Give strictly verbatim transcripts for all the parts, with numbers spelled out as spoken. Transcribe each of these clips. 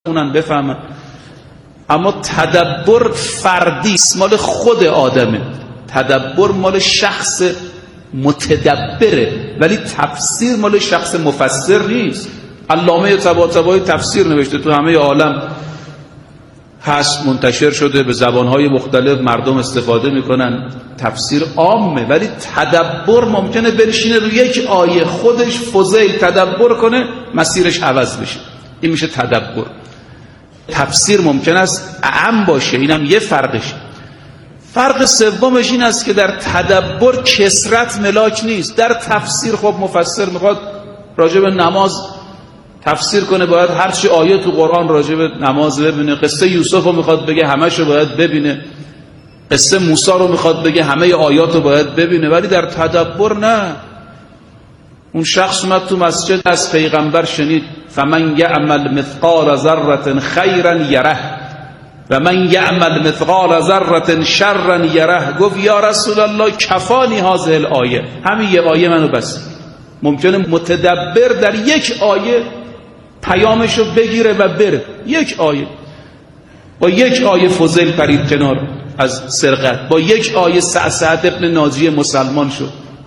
اونن بفهمن. اما تدبر فردی است، مال خود آدمه. تدبر مال شخص متدبره، ولی تفسیر مال شخص مفسر نیست. علامه طباطبایی تفسیر نوشته، تو همه عالم هست، منتشر شده، به زبانهای مختلف مردم استفاده میکنن. تفسیر عامه، ولی تدبر ممکنه بنشینه روی یک آیه خودش فضیل تدبر کنه، مسیرش عوض بشه. این میشه تدبر. تفسیر ممکن است اعم باشه، اینم یه فرقش. فرق سومش این است که در تدبر کثرت ملاک نیست. در تفسیر خب مفسر میخواد راجع به نماز تفسیر کنه، باید هر چی آیه تو قرآن راجع به نماز ببینه. قصه یوسف رو میخواد بگه، همش رو باید ببینه. قصه موسی رو میخواد بگه، همه آیات رو باید ببینه. ولی در تدبر نه. اون شخص اومد تو مسجد، از پیغمبر شنید فمن یعمل مثقال ذره خیرا یره و من یعمل مثقال ذره شرا یره. گفت یا رسول الله کفانی هذه الآیه، همین یه آیه منو بس. ممکنه متدبر در یک آیه پیامشو بگیره و بره. یک آیه، با یک آیه فضیل پرید کنار از سرقت، با یک آیه سعد ابن ناجی مسلمان شد.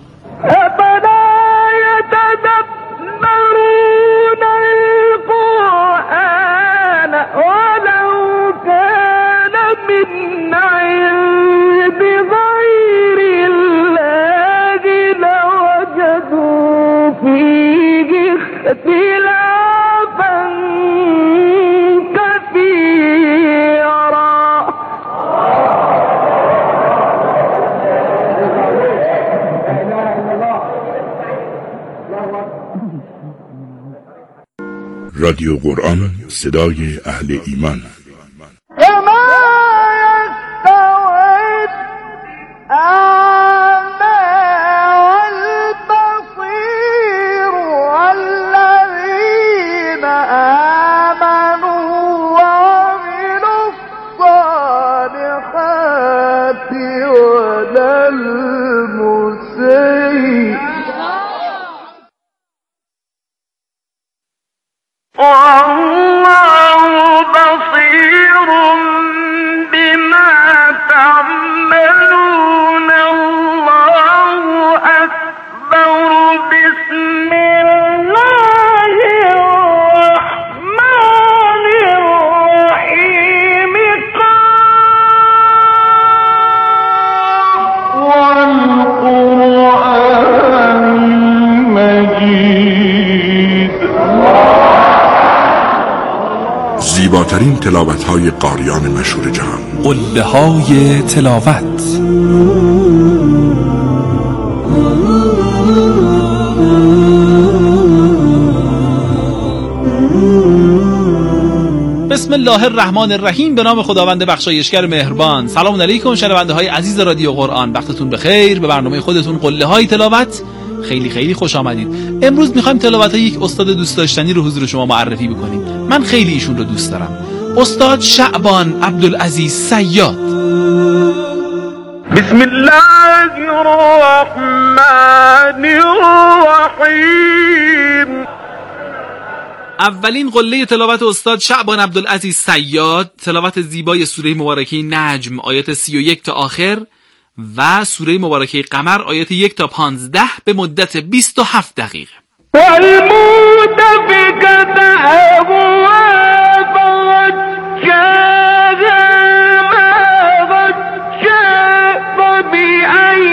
رادیو قرآن، صدای اهل ایمان. زیباترین تلاوت‌های قاریان مشهور جهان، قله‌های تلاوت. بسم الله الرحمن الرحیم. به نام خداوند بخشایشگر مهربان. سلام علیکم شنونده های عزیز رادیو قرآن، وقتتون بخیر. به برنامه خودتون قله‌های تلاوت خیلی خیلی خوش آمدید. امروز میخوایم تلاوت های یک استاد دوست داشتنی رو حضور شما معرفی بکنیم. من خیلی ایشون رو دوست دارم. استاد شعبان عبدالعزیز صیاد. بسم الله الرحمن الرحیم. اولین قله تلاوت استاد شعبان عبدالعزیز صیاد، تلاوت زیبای سوره مبارکه نجم آیات سی و یک تا آخر و سوره مبارکه قمر آیات یک تا پانزده به مدت بیست و هفت دقیقه. والمؤتفكة أهوى فغشاها ما غشا فبأي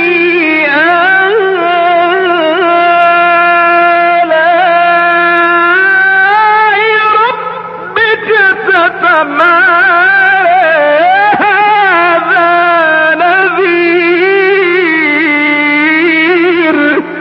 آلاء ربك تتمارى. هذا نذير.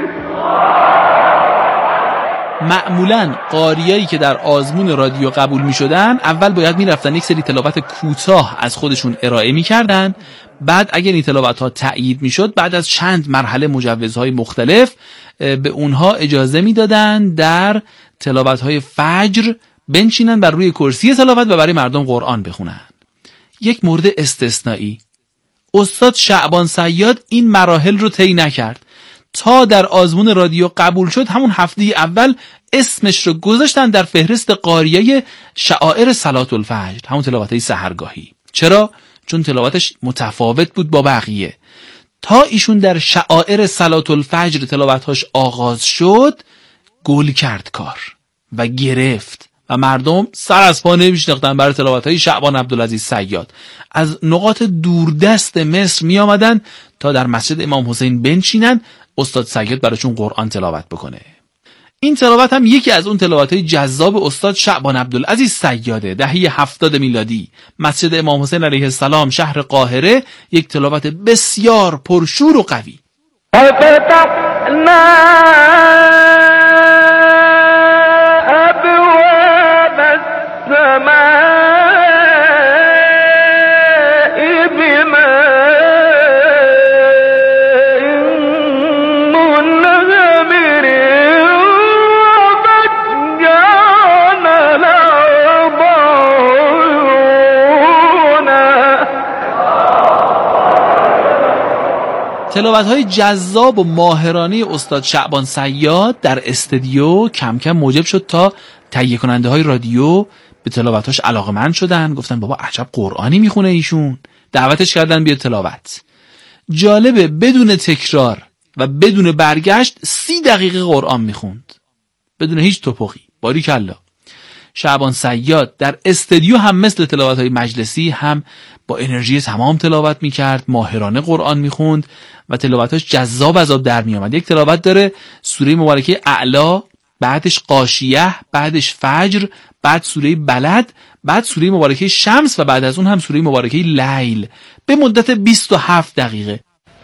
معمولاً قاریایی که در آزمون رادیو قبول می شدن اول باید می رفتن یک سری تلاوت کوتاه از خودشون ارائه می کردن. بعد اگر این تلاوت ها تأیید می شد، بعد از چند مرحله مجوزهای مختلف به اونها اجازه می دادن در تلاوت های فجر بنشینن بر روی کرسی تلاوت و برای مردم قرآن بخونن. یک مورد استثنایی، استاد شعبان صیاد این مراحل رو طی نکرد. تا در آزمون رادیو قبول شد همون هفته اول اسمش رو گذاشتن در فهرست قاریه شعائر صلات الفجر، همون تلاوت‌های سحرگاهی. چرا؟ چون تلاوتش متفاوت بود با بقیه. تا ایشون در شعائر صلات الفجر تلاوت‌هاش آغاز شد گل کرد کار و گرفت و مردم سر از پا نمی‌شناختن برای تلاوت‌های شعبان عبدالعزیز صیاد. از نقاط دوردست مصر می آمدن تا در مسجد امام حسین بنشینن استاد صیاد براشون قرآن تلاوت بکنه. این تلاوت هم یکی از اون تلاوت‌های جذاب استاد شعبان عبدالعزیز صیاده. دهه هفتاد میلادی، مسجد امام حسین علیه السلام، شهر قاهره، یک تلاوت بسیار پرشور و قوی. تلاوت‌های جذاب و ماهرانه استاد شعبان صیاد در استودیو کم کم موجب شد تا تهیه کننده های رادیو به تلاوت‌هاش علاقه‌مند شدن. گفتن بابا عجب قرآنی میخونه ایشون، دعوتش کردن بیا تلاوت. جالبه بدون تکرار و بدون برگشت سی دقیقه قرآن میخوند بدون هیچ توپقی. باریکلا. شعبان صیاد در استودیو هم مثل تلاوت‌های مجلسی هم با انرژی تمام تلاوت میکرد، ماهرانه قرآن میخوند و تلاوتاش جذاب از آب در میامد. یک تلاوت داره سوره مبارکه اعلا، بعدش غاشیه، بعدش فجر، بعد سوره بلد، بعد سوره مبارکه شمس و بعد از اون هم سوره مبارکه لیل به مدت بیست و هفت دقیقه.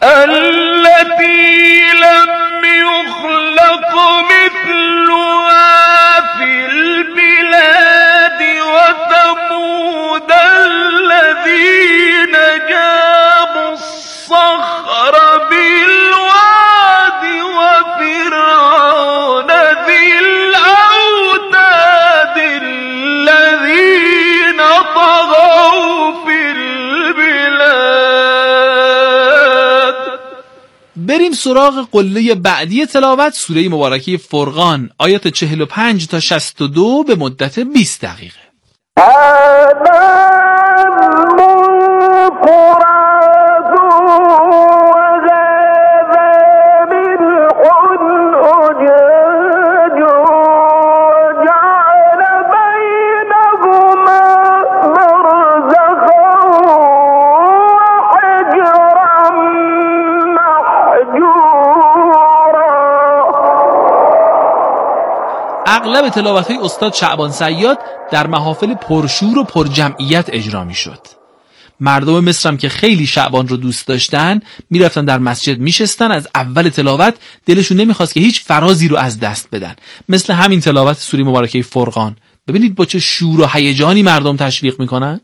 التي لم يخلق مثلها في البلاد وثمود الذين جابوا الصخر بالواد وفرعون ذي الأوتاد الذين طغوا في البلاد. بریم سراغ قله بعدی تلاوت، سوره مبارکه فرقان، آیات چهل و پنج تا شصت و دو به مدت بیست دقیقه. اغلب تلاوت‌های استاد شعبان صیاد در محافل پرشور و پرجمعیت اجرا می‌شد. مردم مصر هم که خیلی شعبان رو دوست داشتن میرفتن در مسجد میشستن، از اول تلاوت دلشون نمیخواست که هیچ فرازی رو از دست بدن. مثل همین تلاوت سوره مبارکه فرقان، ببینید با چه شور و هیجانی مردم تشویق میکنن.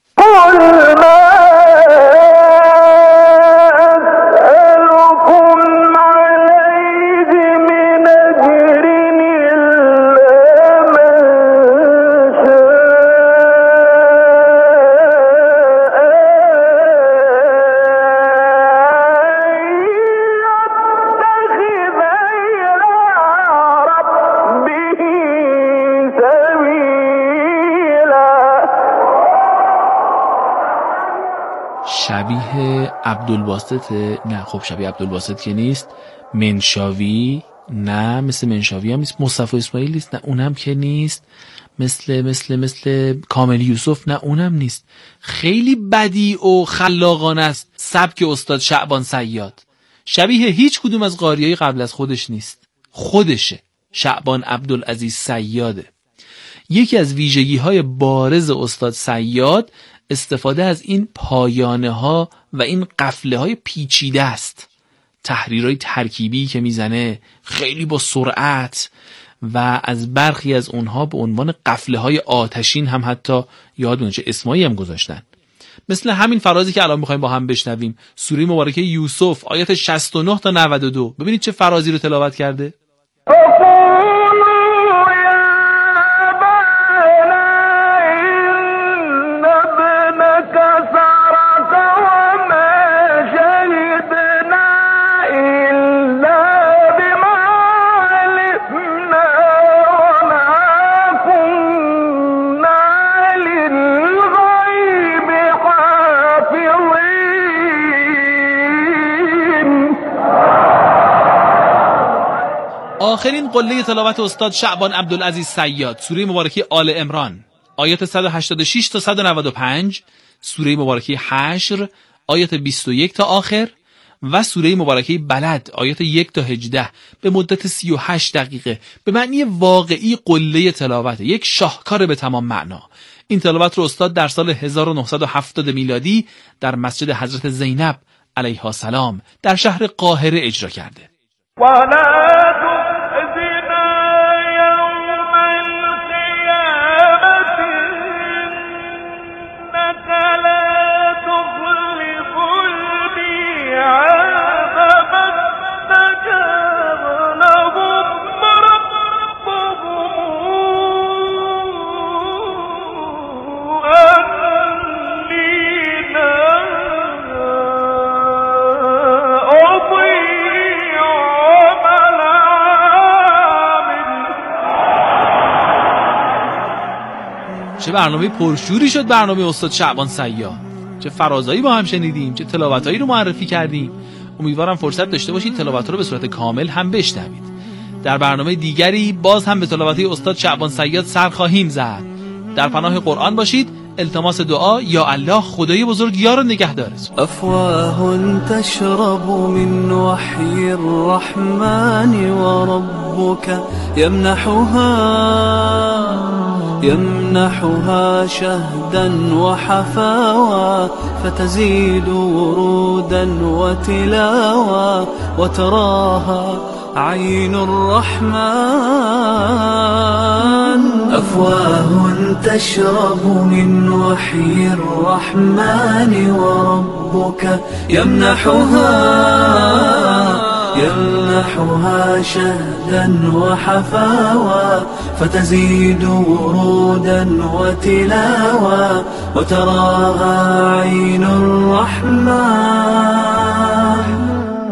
شبیه عبدالباسط، نه خب شبیه عبدالباسط که نیست. منشاوی، نه مثل منشاوی هم نیست. مصطفی اسماعیل نیست، نه اونم که نیست. مثل مثل مثل کامل یوسف، نه اونم نیست. خیلی بدیع و خلاقانه است سبک استاد شعبان صیاد. شبیه هیچ کدوم از قاریای قبل از خودش نیست. خودشه، شعبان عبدالعزیز صیاده. یکی از ویژگی های بارز استاد صیاد استفاده از این پایانه ها و این قفله های پیچیده است. تحریرهای ترکیبی که میزنه خیلی با سرعت و از برخی از اونها به عنوان قفله های آتشین هم حتی یادمونه چه اسمایی هم گذاشتن. مثل همین فرازی که الان میخوایم با هم بشنویم، سوره مبارکه یوسف آیات شصت و نه تا نود و دو. ببینید چه فرازی رو تلاوت کرده. سرق وما شهدنا إلا آخرین قله تلاوت استاد شعبان عبدالعزیز صیاد، سوره مبارکه آل عمران آیات صد و هشتاد و شش تا صد و نود و پنج، سوره مبارکه حشر آیات بیست و یک تا آخر و سوره مبارکه بلد آیات یک تا هجده به مدت سی و هشت دقیقه به معنی واقعی قله تلاوت، یک شاهکار به تمام معنا. این تلاوت رو استاد در سال هزار و نهصد و هفتاد میلادی در مسجد حضرت زینب علیها السلام در شهر قاهره اجرا کرده. چه برنامه پرشوری شد برنامه استاد شعبان صیاد. چه فرازایی با هم شنیدیم، چه تلاوتایی رو معرفی کردیم. امیدوارم فرصت داشته باشید تلاوت‌ها رو به صورت کامل هم بشنوید. در برنامه دیگری باز هم به تلاوت‌های استاد شعبان صیاد سر خواهیم زد. در پناه قرآن باشید. التماس دعا یا الله خدای بزرگ یار و نگهدارتون. افواه تشرب من وحی الرحمن وربك يمنحها يمنحها شهدا وحفاوى فتزيد ورودا وتلاوى وتراها عين الرحمن. أفواه تشرب من وحي الرحمن وربك يمنحها يمنحها شهدا وحفاوى فتزيد ورودا وتلاوى وتراها عين الرحمن.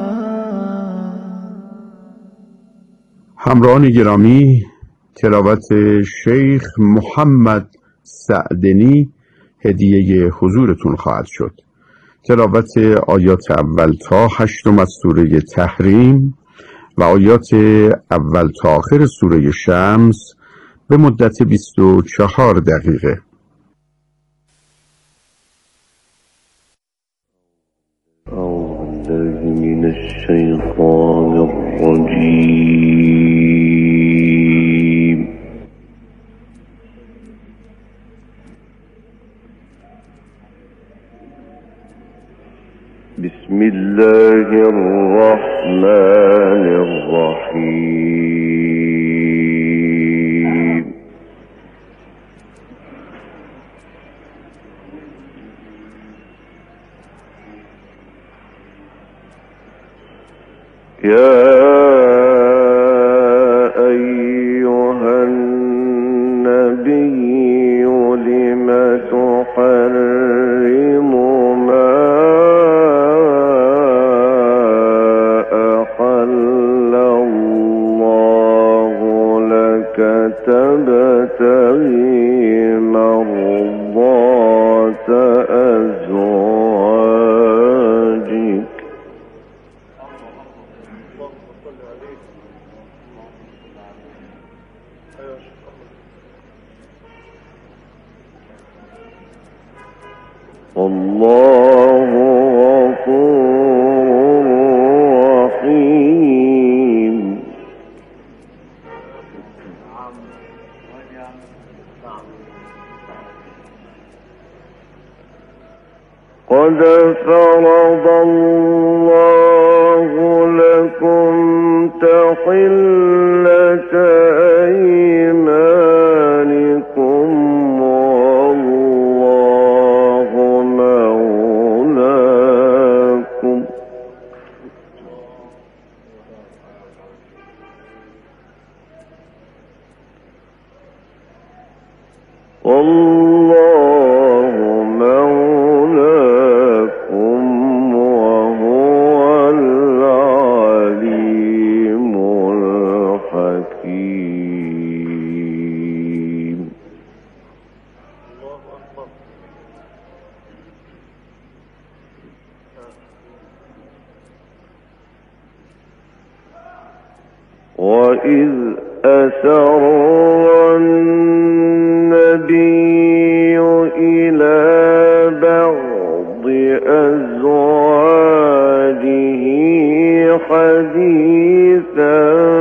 همراهان گرامی، تلاوت شیخ محمد سعدنی هدیه حضورتون خواهد شد. تلاوت آیات اول تا هشتم از سوره تحریم و آیات اول تا آخر سوره شمس به مدت بیست و چهار دقیقه. أعوذ بالله من الشيطان الرجيم. بسم الله الرحمن الرحيم. يا أيها النبي لم تحرم ما أحل الله لك تبتغي مرضات أزواجك. والله غفور رحيم. قد فرض الله لكم تحلة أيمانكم والله مولاكم. والله مولاكم وهو العليم الحكيم. وإن وإذ أسر النبي إلى بعض أزواجه حديثا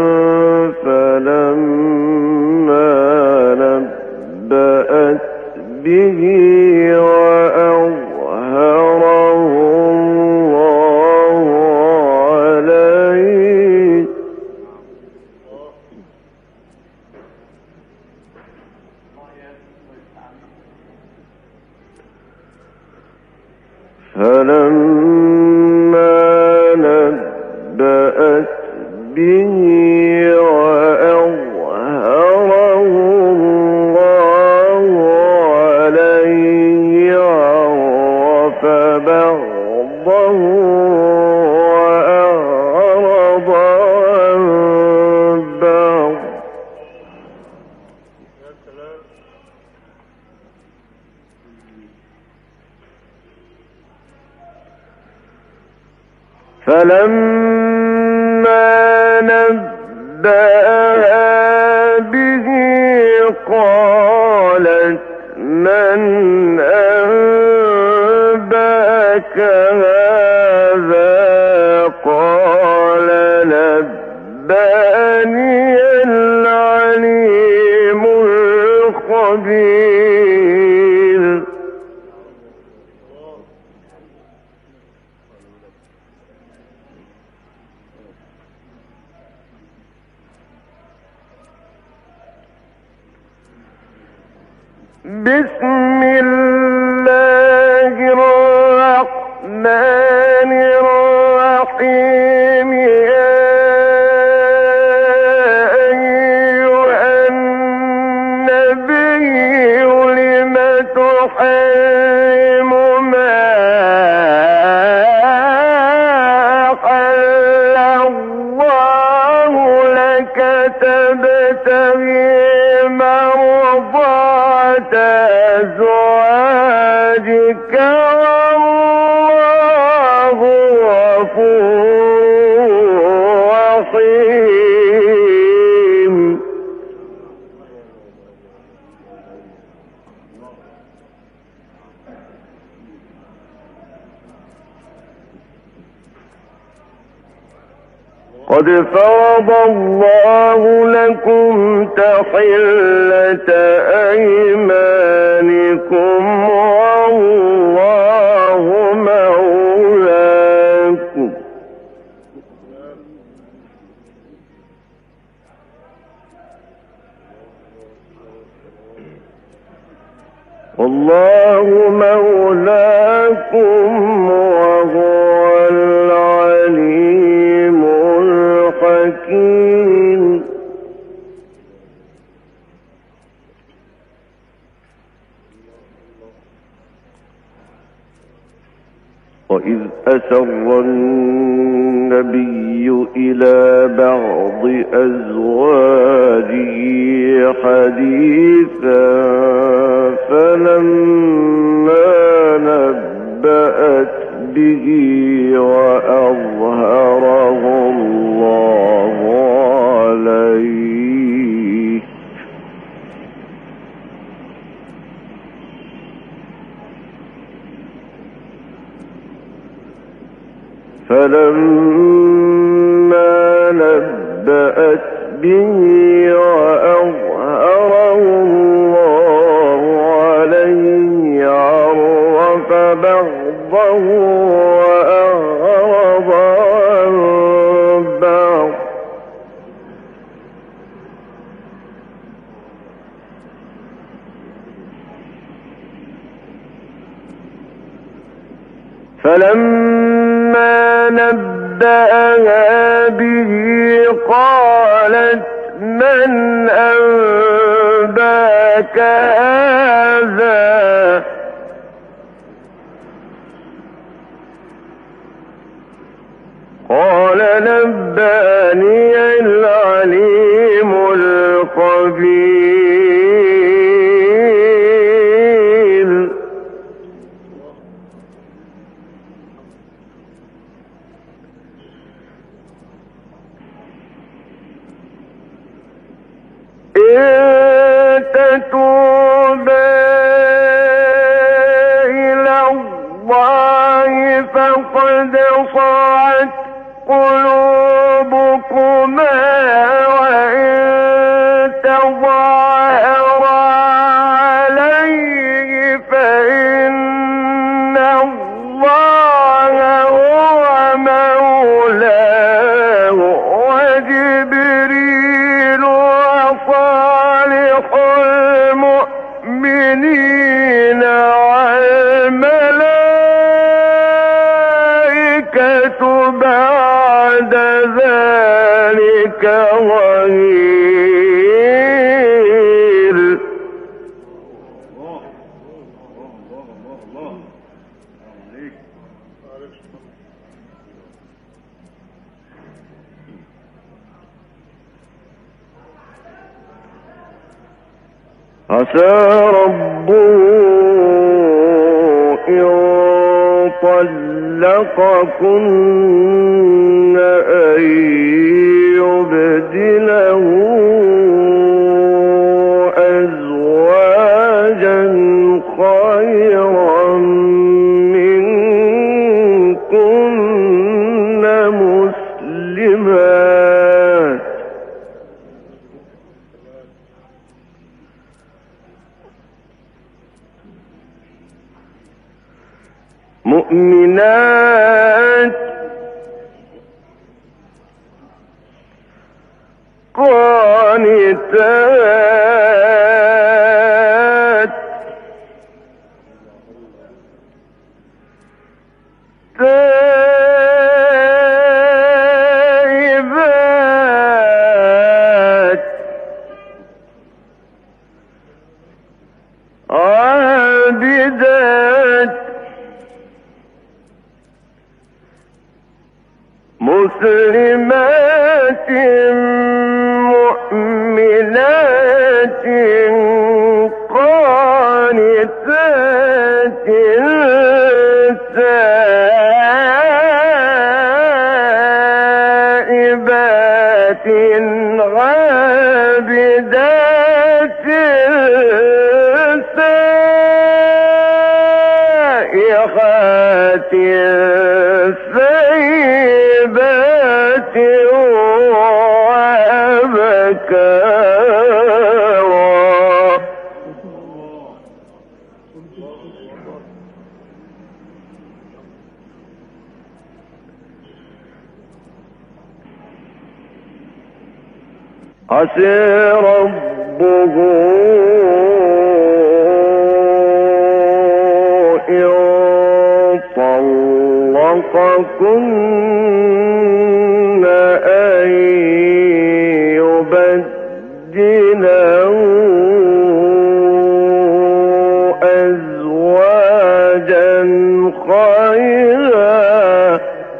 فلما نبأت به وأظهره الله عليه فلما نبأت به وأظهره الله عليه عرف بعضه وأعرض عن بعض فلما نبأها به قالت من أنبأك هذا قال نبأني العليم الخبير بسم الله الرحمن الرحيم يا أيها النبي لم تحرم ما أحل الله لك تبتغي مرضات أزواجك والله غفور رحيم قد فرض الله لكم تحلة أيمانكم والله مولاكم والله مولاكم وهو العليم الحكيم وإذ أسر النبي إلى بعض أزواجه حديثا فلما نبأت به وأظهره الله عليه فلما نبأت به وأظهره الله عليه عرف بعضه وأعرض عن بعض فلما نبأها به قالت من أنباك هذا قال نبأني العليم الخبير تتوبا إلى الله فقد صعت قلوبكما وإن تظاهرا عليه فإن الله هو مولاه وجبريل وصالح المؤمنين والملائكة بعد ذلك ظهير. عسى ربه إن طلقكن أن يبدله أزواجا خيرا منكن مسلمات مؤمنات قانتات تائبات عابدات مسلمات مؤمنات قانتات تائبات عابدات سائحات ثيبات وأبكارا. عسى ربه إن طلقكن أن يبدله أزواجا خيرا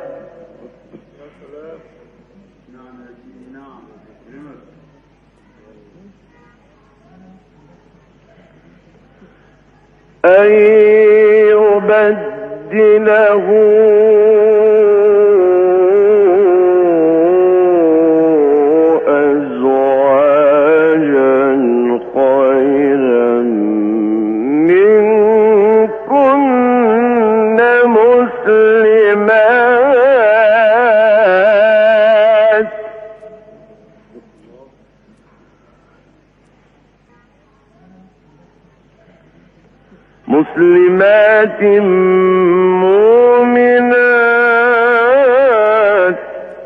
أن يبدله أزواجا خيرا منكن مسلمات مسلمات مؤمنات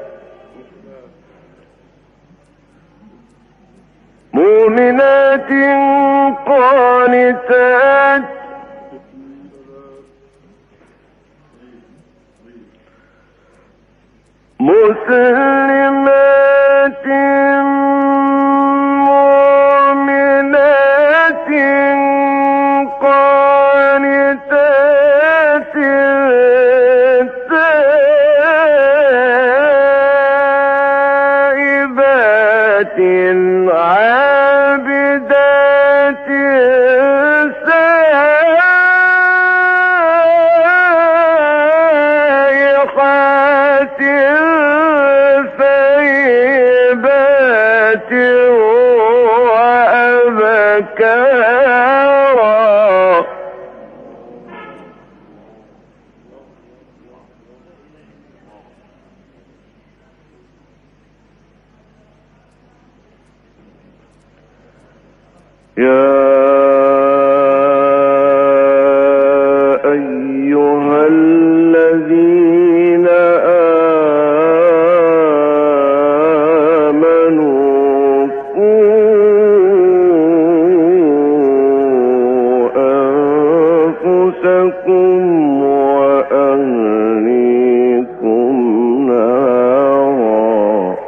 مؤمنات قانتات مسلمات مؤمنات قانتات تائبات عابدات سائحات أنفسكم وأهليكم نارا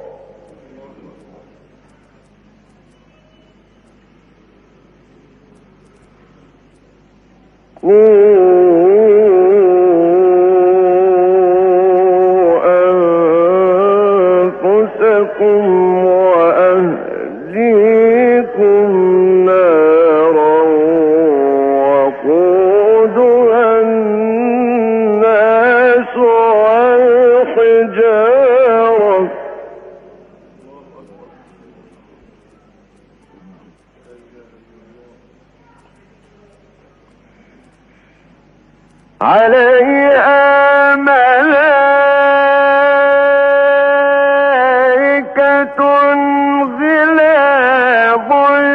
أنفسكم وأهليكم نارا وقودها الناس والحجارة عليها ملائكة غلاظ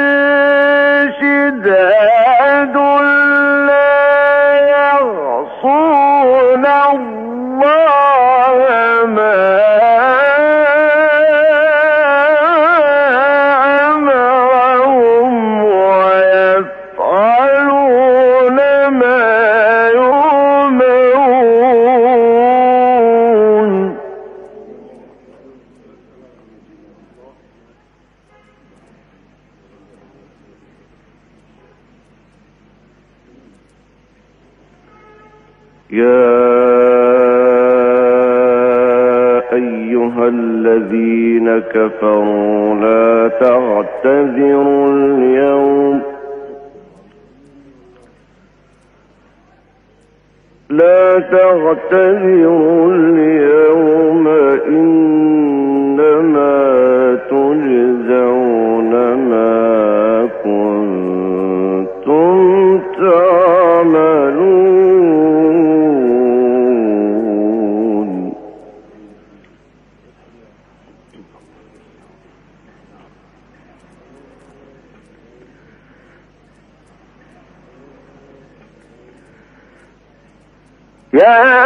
شداد لا يعصون الله ما أمرهم ويفعلون ما يؤمرون يا أيها الذين كفروا لا تعتذروا اليوم لا تعتذروا اليوم إنما تجزون ما كنتم تعملون يا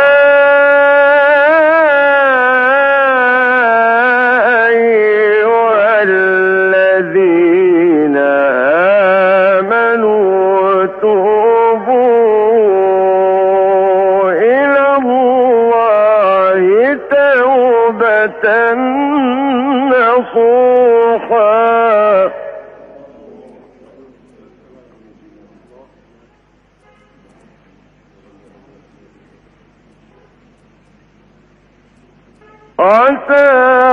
أيها الذين آمنوا توبوا إلى الله توبة نصوحا عسى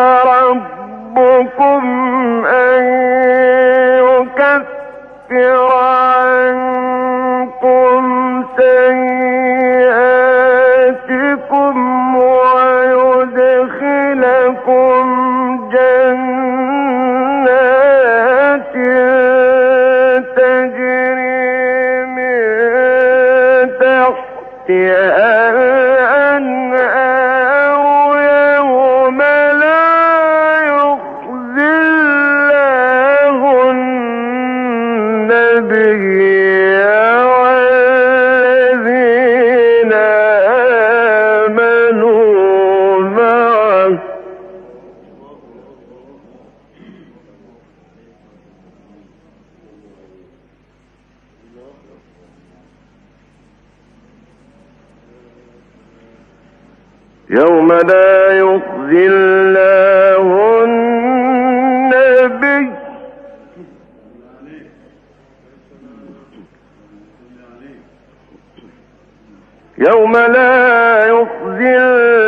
ربكم أن يكفر عنكم سيئاتكم ويدخلكم جنات تجري من تحتها يوم لا يخزي الله النبي يوم لا يخزي